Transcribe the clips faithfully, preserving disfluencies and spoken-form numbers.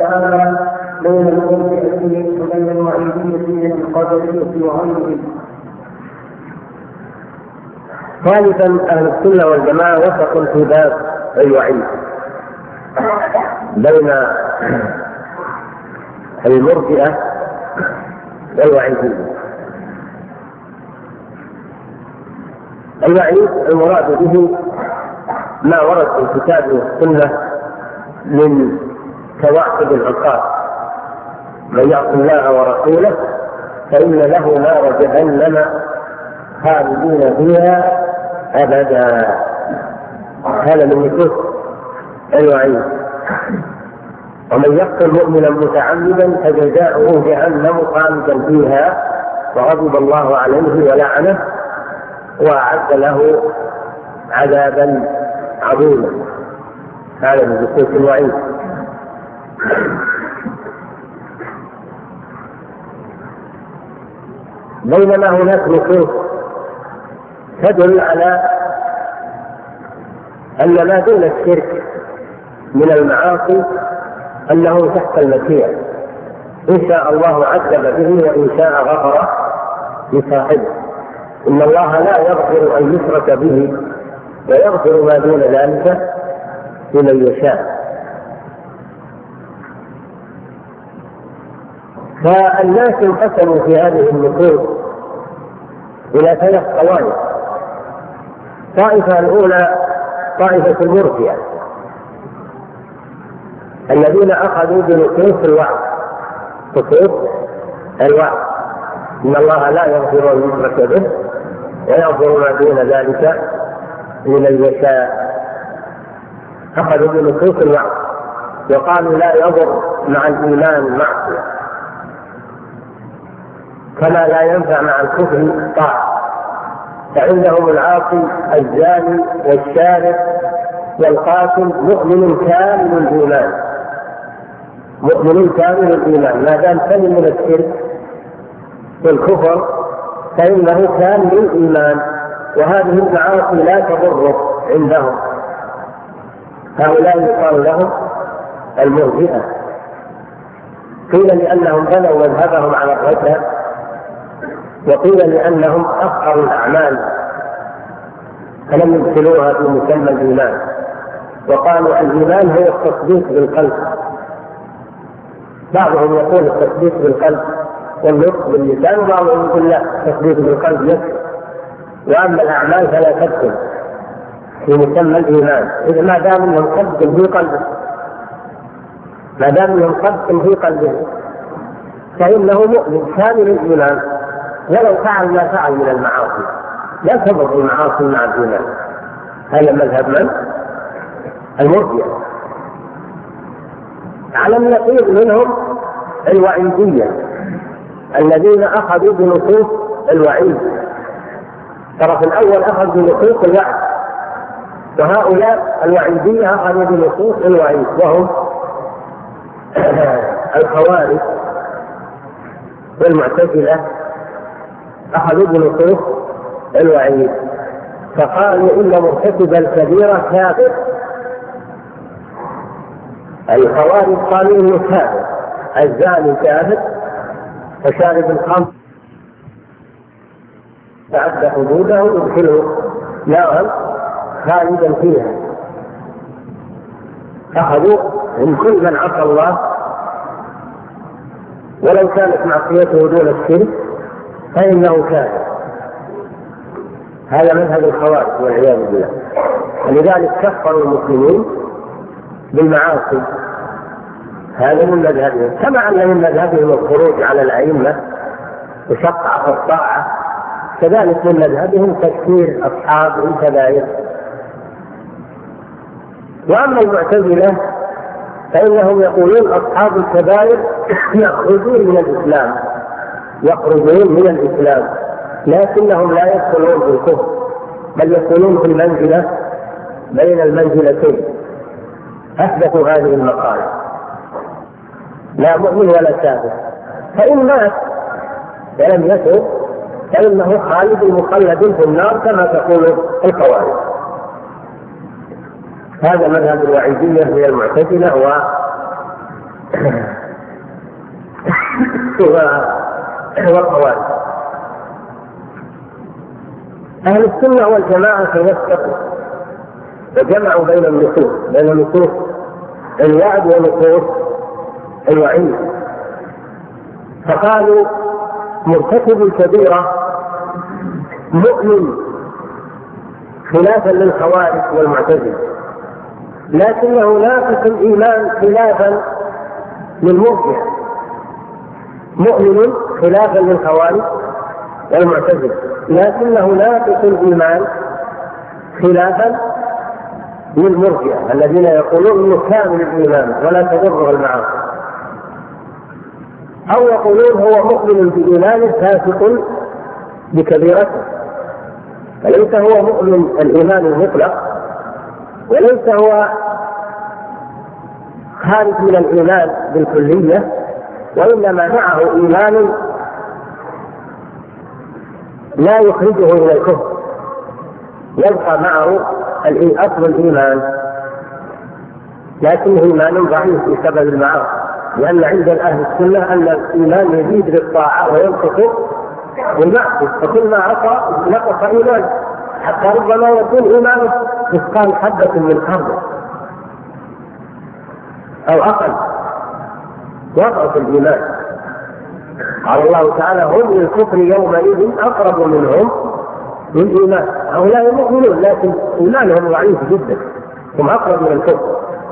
تعالى بين المرجئة وبين الوعيدية القدرية وغيرهم. ثالثا أهل السنة والجماعة وسط في باب الوعيد بين المرجئة والوعيدية. الوعيد المراد به ما ورد في الكتاب والسنة من توعد العقاب: من يعص الله ورسوله فإن له نار جهنم خالدين فيها أبدا. هذا من نصوص الوعيد. ومن يقتل مؤمنا متعمدا فجزاؤه جهنم خالدا فيها وغضب الله عليه ولعنه وأعد له عذابا عظيما. هذا من نصوص الوعيد. بينما هناك نصوص تدل على أن ما دون الشرك من المعاصي أنه تحت المشيئة، إن شاء الله عذب به وإن شاء غفر لصاحبه. إن الله لا يغفر أن يشرك به ويغفر ما دون ذلك لمن يشاء. فالناس انقسموا في هذه النصوص إلى ثلاث طوائف. الطائفة الأولى طائفة المرجئة الذين أخذوا بنصوص الوعد، نصوص الوعد: إن الله لا يغفر أن يشرك به ويغفر ما دون ذلك لمن يشاء. أخذوا بنصوص الوعد وقالوا لا يضر مع الإيمان معصية، كما لا ينفع مع الكفر طاعة. فعندهم العاصي الزاني والشارع والقاتل مؤمن كامل الإيمان، مؤمن كامل الإيمان ما دام سلم من الشرك والكفر فإنه كامل الإيمان، وهذه المعاصي لا تضره عندهم. هؤلاء يقال لهم المرجئة. قيل لأنهم بنوا مذهبهم على الرجل، وقيل لأنهم أفقروا الأعمال فلم يدخلوها في مسمى الإيمان، وقالوا الإيمان هو التصديق بالقلب. بعضهم يقول التصديق بالقلب والنطق باللسان، وبعضهم يقول لا، التصديق بالقلب يكفي، وأما الأعمال فلا تدخل في مسمى الإيمان. إذا ما دام انهم صدق في قلبه ما دام انهم صدق في قلبه فإنه مؤمن كامل الإيمان، ولو فعل ما فعل من المعاصي لا تضر المعاصي مع الإيمان. هذا مذهب من؟ المرجئة. على النقيض منهم الوعيدية الذين أخذوا بنصوص الوعيد. الطرف الأول أخذ بنصوص الوعد، وهؤلاء الوعيدية أخذوا بنصوص الوعيد، وهم الخوارج والمعتزلة أخذوا بنصوص الوعيد، فقالوا إن مرتكب الكبيرة كافر. الخوارج قالوا إنه كافر، الزاني كافر، وشارب الخمر تعدى حدوده يدخله نارا خالدا فيها. أخذوا من كل من عصى الله ولو كانت معصيته دون الشرك فإنه كافر. هذا مذهب الخوارج والعياذ بالله. ولذلك كفروا المسلمين بالمعاصي. هذا من مذهبهم، كما أن من مذهبهم الخروج على الأئمة وشق في الطاعة، كذلك من مذهبهم تكفير أصحاب الكبائر. وأما المعتزلة فإنهم يقولون أصحاب الكبائر يخرجون من الإسلام يخرجون من الإسلام لكنهم لا يدخلون في الكفر، بل يكونون في المنزلة بين المنزلتين. أثبتوا هذه المقالة: لا مؤمن ولا كافر، فإن مات ولم يتب فإنه خالد مخلد في النار كما تقول الخوارج. هذا مذهب الوعيدية من المعتزلة والخوارج. أهل السنة والجماعة توسطوا وجمعوا بين النصوص بين نصوص الوعد ونصوص الوعيد، فقالوا مرتكب الكبيرة مؤمن خلافا للخوارج والمعتزلة، لكنه ناقص الإيمان خلافا للمرجئة. مؤمن خلافا للخوارج والمعتزلة، لكنه ناقص الإيمان خلافا للمرجئة الذين يقولون انه كامل الايمان ولا تضره المعاصي، او يقولون هو مؤمن بايمانه فاسق بكبيرته، فليس هو مؤمن الايمان المطلق، وليس هو خارج من الايمان بالكليه، وانما معه ايمان لا يخرجه الى الكفر، يبقى معه أصل الإيمان لكنه إيمان ضعيف بسبب المعاصي، لأن عند أهل السنة أن الإيمان يزيد بالطاعة وينقص بالمعصية، فكل ما عصى نقص إيمانه، حتى ربما يكون إيمانه مثقال حبة من خردل أو أقل، يضعف الإيمان. قال الله تعالى هم للكفر يومئذ أقرب منهم للإيمان. هؤلاء مؤمنون لكن إيمانهم ضعيف جدا، هم أقرب من الكفر.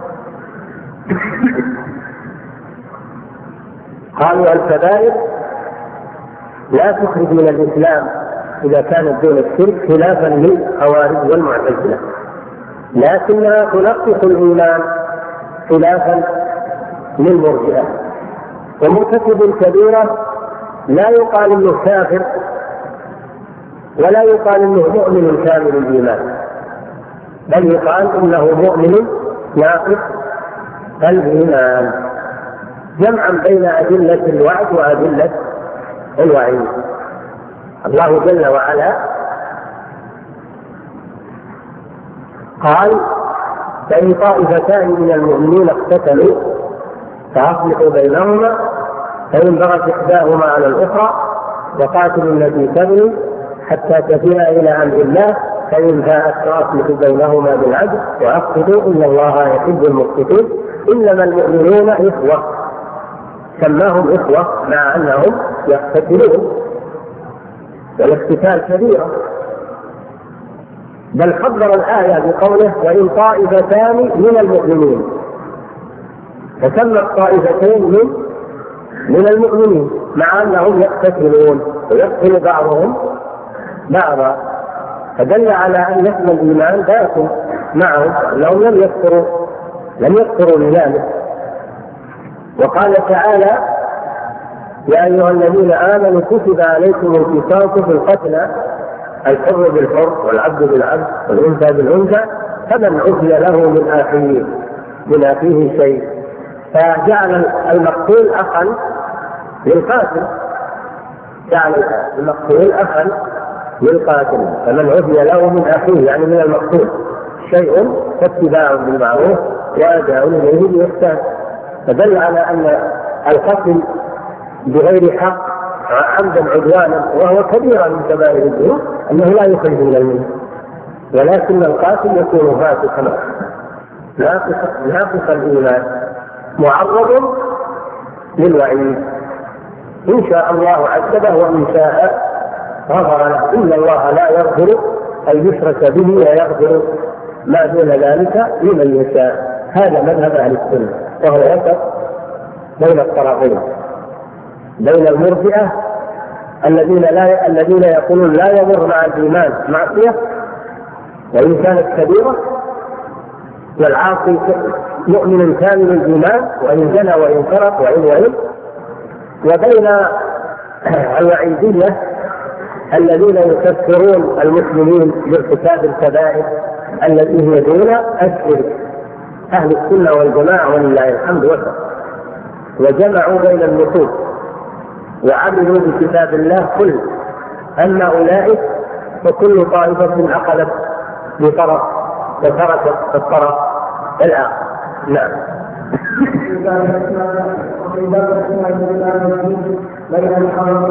قالوا الكبائر لا تخرج من الإسلام إذا كانت دون الشرك خلافا للخوارج والمعتزلة، لكنها تنقص الإيمان خلافا للمرجئة. ومرتكب الكبيرة لا يقال انه كافر ولا يقال انه مؤمن كامل الايمان، بل يقال انه مؤمن ناقص الايمان، جمعا بين ادله الوعد وادله الوعيد. الله جل وعلا قال فإن طائفتان من المؤمنين اقتتلوا فأصلحوا بينهما، فإن بغت إحداهما على الأخرى وقاتلوا التي تبغي حتى تفيء إلى أمر الله، فإن فاءت فأصلحوا بينهما بالعدل وأقسطوا إن الله يحب المقسطين. إنما المؤمنون إخوة، سماهم إخوة مع أنهم يقتتلون، والاقتتال كبيرة، بل حضر الآية بقوله وإن طائفتان من المؤمنين، فسمى الطائفتين من من المؤمنين مع أنهم يقتتلون ويقتل بعضهم بعضا، فدل على أن اسم الإيمان باق معهم، أنهم لم يكفروا لم يكفروا لذلك. وقال تعالى يا أيها الذين آمنوا كتب عليكم القصاص في القتلى، الحر بالحر والعبد بالعبد والأنثى بالأنثى، فمن عفي له من أخيه من أخيه شيء، فجعل المقتول أخا للقاتل، جعل المقتول أخا للقاتل، فمن عفي له من أخيه يعني من المقتول شيء فاتباع بالمعروف وأداء إليه بإحسان، فدل على أن القتل بغير حق عمدا عدوانا وهو كبير من كبائر الذنوب أنه لا يخرج من الملة، ولكن القاتل يكون فاسقا ناقص الإيمان معرض للوعيد، إن شاء الله عذبه وإن شاء غفر له، إن الله لا يغفر أن يشرك به ويغفر ما دون ذلك لمن يشاء. هذا مذهب أهل السنة، وهو وسط بين الطرفين، بين المرجئة الذين لا الذين يقولون لا يضر مع الإيمان معصية وإن كانت كبيرة، والعاصي مؤمن كامل الإيمان وإن زنى وإن سرق وإن وإن، وبين الوعيدية الذين يكفرون المسلمين بارتكاب الكبائر التي هي دون الشرك. أهل السنة والجماعة ولله الحمد وسط، وجمعوا بين النصوص وعملوا بكتاب الله كل أن أولئك وكل طائفة أخذت بطرف وتركت الطرف الآخر. نعم. وفي باب الاسماء بين الحرم